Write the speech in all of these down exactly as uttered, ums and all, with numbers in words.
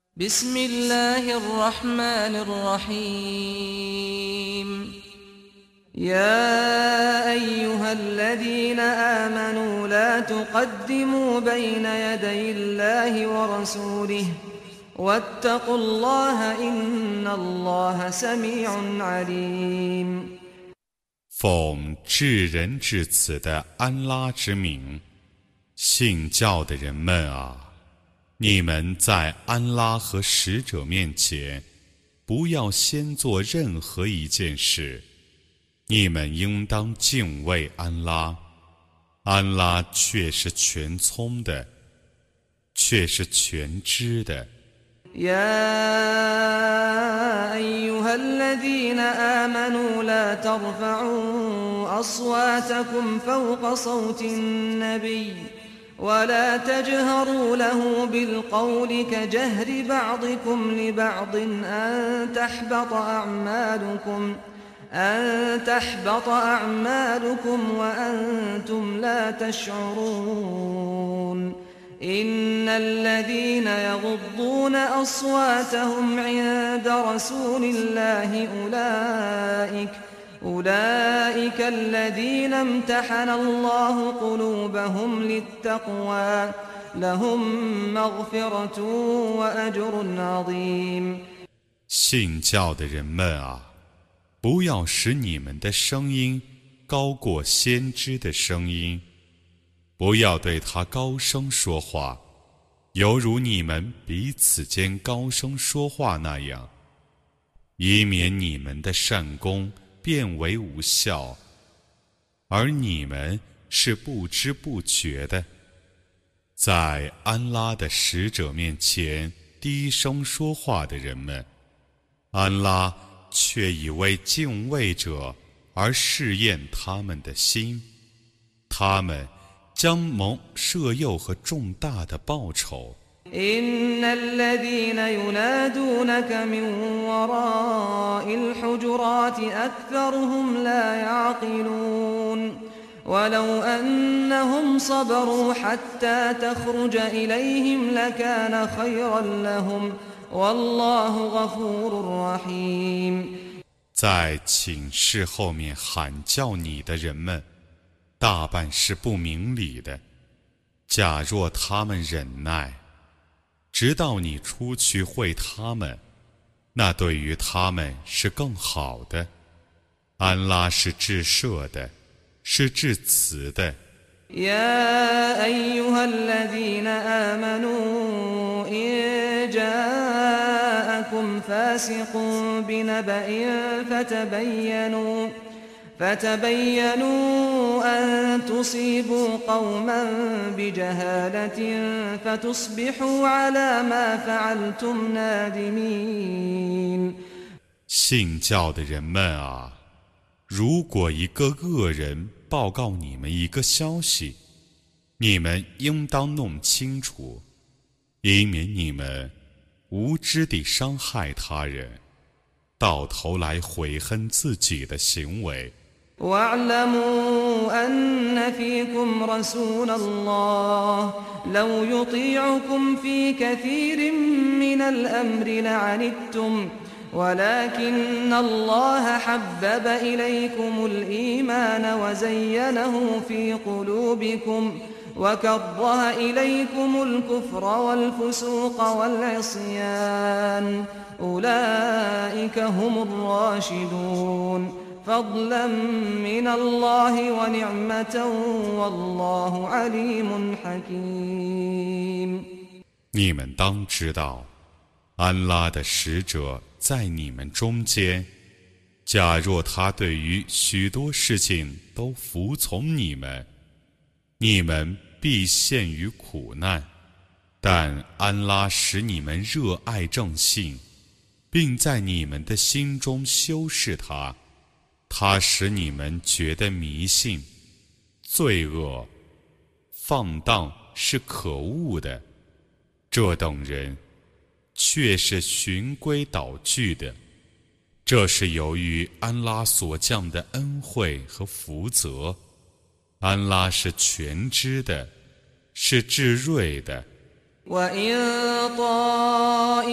بسم الله الرحمن الرحيم يا أيها الذين آمنوا لا تقدموا بين يدي الله ورسوله واتقوا الله إن الله سميع عليم 奉至仁至此的安拉之名，信教的人们啊，你们在安拉和使者面前，不要先做任何一件事，你们应当敬畏安拉，安拉却是全聪的，却是全知的。 يا أيها الذين آمنوا لا ترفعوا أصواتكم فوق صوت النبي ولا تجهروا له بالقول كجهر بعضكم لبعض أن تحبط أعمالكم أن تحبط أعمالكم وأنتم لا تشعرون إن الذين يغضون أصواتهم عند رسول الله أولئك أولئك الذين امتحن الله قلوبهم للتقوى لهم مغفرة وأجر عظيم 信教的人们啊，不要使你们的声音高过先知的声音，不要对他高声说话，犹如你们彼此间高声说话那样，以免你们的善功变为无效，而你们是不知不觉的，在安拉的使者面前低声说话的人们，安拉却以为敬畏者而试验他们的心，他们将蒙赦宥和重大的报酬。 إن الذين ينادونك من وراء الحجرات أكثرهم لا يعقلون ولو أنهم صبروا حتى تخرج إليهم لكان خيرا لهم والله غفور رحيم 在寝室后面喊叫你的人们，大半是不明理的。假若他们忍耐，直到你出去会他们，那对于他们是更好的。安拉是至赦的，是至慈的。 يا أيها الذين آمنوا إن جاءكم فاسق بنبأ فتبينوا فتبينوا أن تصيبوا قوما بجهالة فتصبحوا على ما فعلتم نادمين 信教的人们啊，如果一个恶人报告你们一个消息，你们应当弄清楚，以免你们无知地伤害他人，到头来悔恨自己的行为。 واعلموا أن فيكم رسول الله لو يطيعكم في كثير من الأمر لعنتم ولكن الله حبب إليكم الإيمان وزينه في قلوبكم وكره إليكم الكفر والفسوق والعصيان أولئك هم الراشدون فضلا من الله ونعمة والله عليم حكيم 你们当知道，安拉的使者在你们中间，假若他对于许多事情都服从你们，你们必陷于苦难，但安拉使你们热爱正信，并在你们的心中修饰它，他使你们觉得迷信、罪恶、放荡是可恶的，这等人却是循规蹈矩的。这是由于安拉所降的恩惠和福泽，安拉是全知的，是至睿的。 وإن طائفتان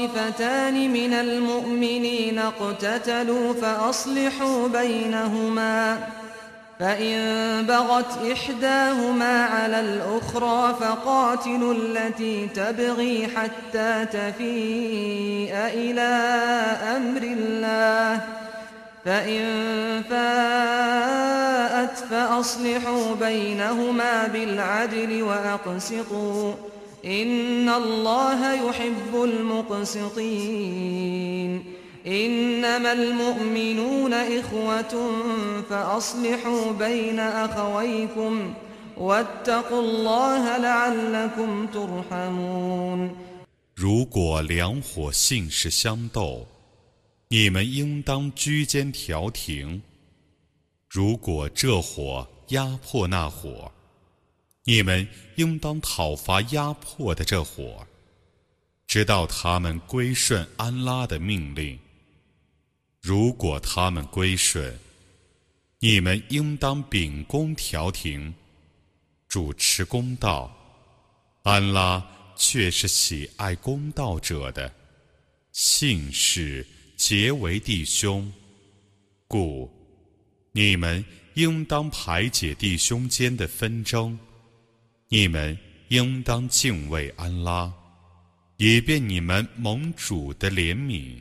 طائفتان من المؤمنين اقتتلوا فأصلحوا بينهما فإن بغت إحداهما على الأخرى فقاتلوا التي تبغي حتى تفيء إلى أمر الله فإن فاءت فأصلحوا بينهما بالعدل وأقسطوا إن الله يحب المقسطين إنما المؤمنون إخوة فأصلحوا بين أخويكم واتقوا الله لعلكم ترحمون 如果两伙性事相斗，你们应当居间调停；如果这伙压迫那伙，你们应当讨伐压迫的这伙，直到他们归顺安拉的命令。如果他们归顺，你们应当秉公调停，主持公道。安拉却是喜爱公道者的。姓氏结为弟兄，故你们应当排解弟兄间的纷争。你们应当敬畏安拉，以便你们蒙主的怜悯。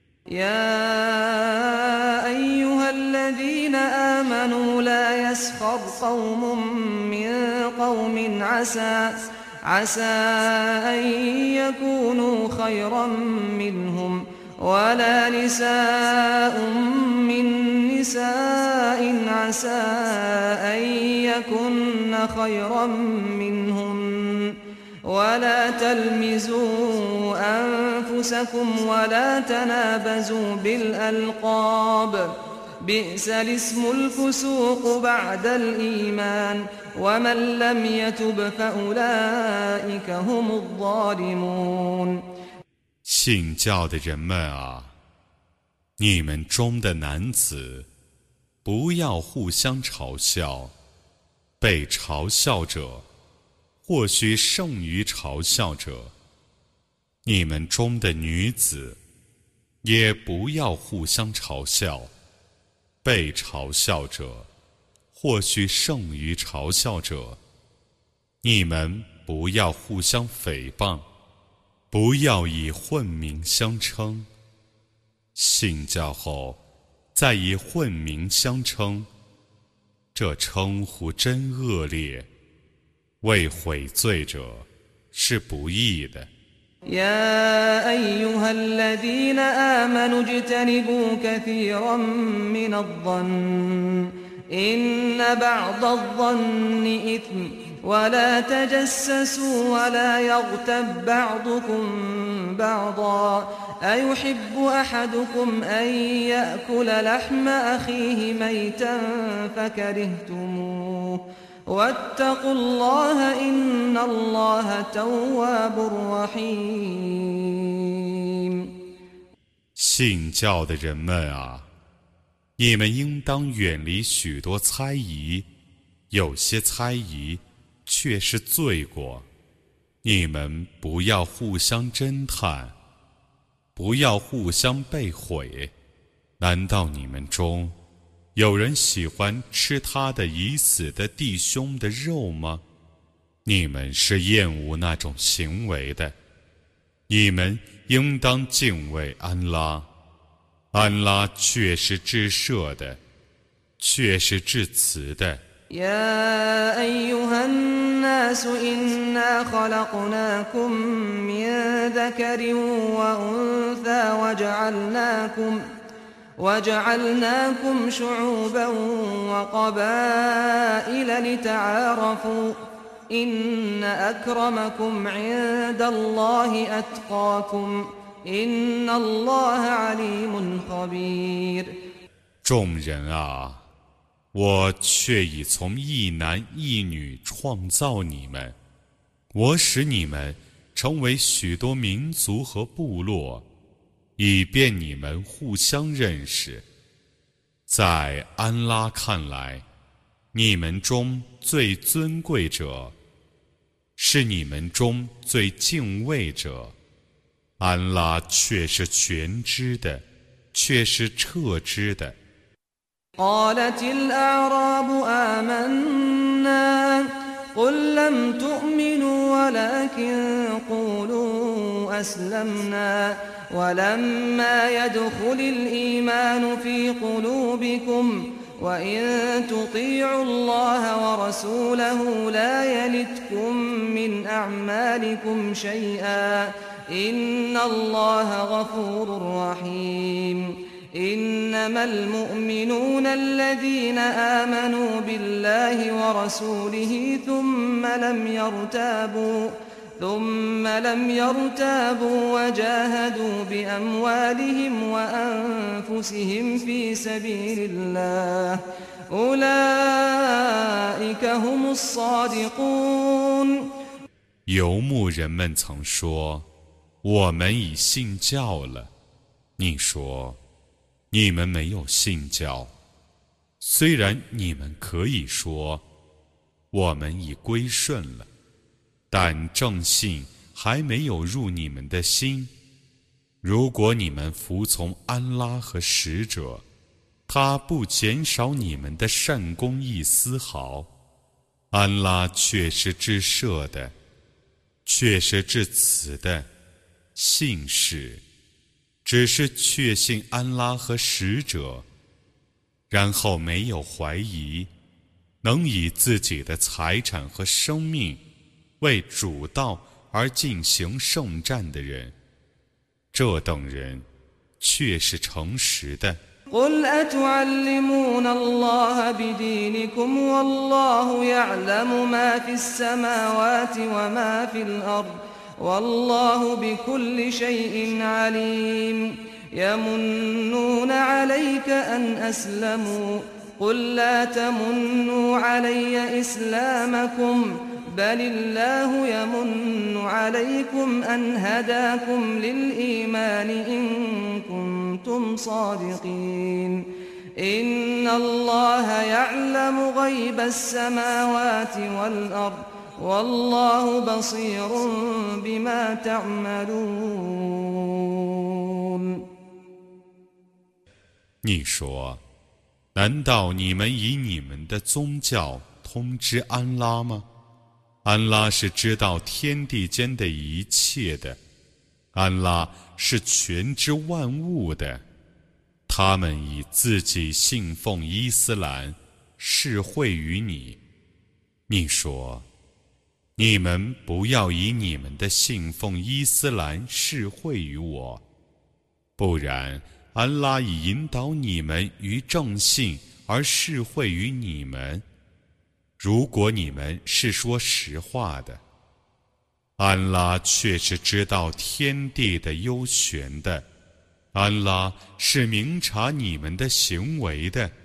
يا أيها الذين آمنوا لا يسخر قوم من قوم عسى عسى أن يكونوا خيرا منهم ولا نساء من نساء عسى أن يكن خيرا منهن ولا تلمزوا أنفسكم ولا تنابزوا بالألقاب بئس الاسم الفسوق بعد الإيمان ومن لم يتب فأولئك هم الظالمون 信教的人们啊，你们中的男子不要互相嘲笑，被嘲笑者或许胜于嘲笑者；你们中的女子也不要互相嘲笑，被嘲笑者或许胜于嘲笑者。你们不要互相诽谤，不要以混名相称。信教后再以混名相称，这称呼真恶劣，为悔罪者是不义的。 يا أيها الذين آمنوا اجتنبوا كثيرا من الظن إن بعض الظن إثم ولا تجسسوا ولا يغتب بعضكم بعضا أيحب أحدكم أن يأكل لحم أخيه ميتا فكرهتموه واتقوا الله إن الله تواب رحيم 信教的人们啊，你们应当远离许多猜疑，有些猜疑却是罪过。你们不要互相侦探，不要互相背毁。难道你们中有人喜欢吃他的已死的弟兄的肉吗？你们是厌恶那种行为的。你们应当敬畏安拉，安拉却是至赦的，却是至慈的。 يا أيها الناس إنا خلقناكم من ذكر وأنثى وجعلناكم وجعلناكم شعوبا وقبائل لتعارفوا إن أكرمكم عند الله أتقاكم إن الله عليم خبير 众人啊，我却已从一男一女创造你们，我使你们成为许多民族和部落，以便你们互相认识。在安拉看来，你们中最尊贵者是你们中最敬畏者。 安拉却是全知的，却是彻知的。 قالت الأعراب آمنا قل لم تؤمنوا ولكن قولوا أسلمنا ولما يدخل الإيمان في قلوبكم وإن تطيعوا الله ورسوله لا يلتكم من أعمالكم شيئا إن الله غفور رحيم إنما المؤمنون الذين آمنوا بالله ورسوله ثم لم يرتابوا ثم لم يرتابوا وجاهدوا بأموالهم وأنفسهم في سبيل الله أولئك هم الصادقون。 游牧人们曾说：“我们已信教了。”你说：“你们没有信教。”虽然你们可以说：“我们已归顺了。”但正信还没有入你们的心。如果你们服从安拉和使者，他不减少你们的善功一丝毫。安拉却是至赦的，却是至慈的。信是，只是确信安拉和使者，然后没有怀疑，能以自己的财产和生命为主道而进行圣战的人，这等人却是诚实的。 قل أتعلمون الله بدينكم والله يعلم ما في السماوات وما في الأرض والله بكل شيء عليم يمنون عليك أن أسلموا قل لا تمنوا علي إسلامكم بل الله يمن عليكم أن هداكم للإيمان إن كنتم صادقين إن الله يعلم غيب السماوات والأرض والله بصير بما تعملون。 你说，难道你们以你们的宗教通知安拉吗？安拉是知道天地间的一切的，安拉是全知万物的。他们以自己信奉伊斯兰示惠于你。你说，你们不要以你们的信奉伊斯兰示惠于我，不然安拉已引导你们于正信而示惠于你们。如果你们是说实话的，安拉却是知道天地的幽玄的，安拉是明察你们的行为的。